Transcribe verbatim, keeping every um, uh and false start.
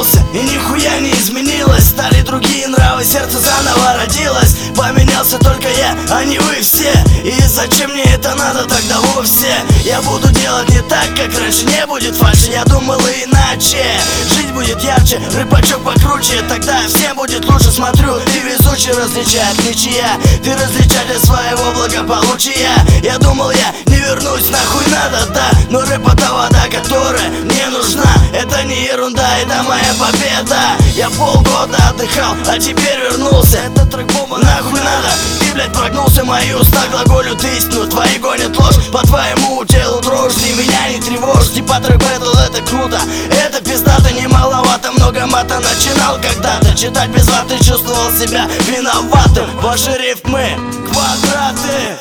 вернулся, и нихуя не изменилось. Стали другие нравы, сердце заново родилось. Поменялся только я, а не вы все. И зачем мне это надо тогда вовсе? Я буду делать не так, как раньше, не будет фальши. Я думал иначе, жить будет ярче, рыбачок покруче, тогда всем будет лучше. Смотрю, ты везучий, различает ничья, ты различатель своего благополучия. Я думал, я не вернусь, нахуй надо, да. Но рэп — это вода, которая мне нужна. Это не ерунда, это моя победа. Я полгода отдыхал, а теперь вернулся. Это трек бомба, нахуй надо. Ты, блядь, прогнулся, мои уста глаголют истину, твои гонят ложь. По твоему телу дрожь, ты меня не тревожь. Типа трек бэтл, это круто, это пиздато, не маловато, много мата. Начинал когда-то читать без ваты, чувствовал себя виноватым. Ваши рифмы — квадраты.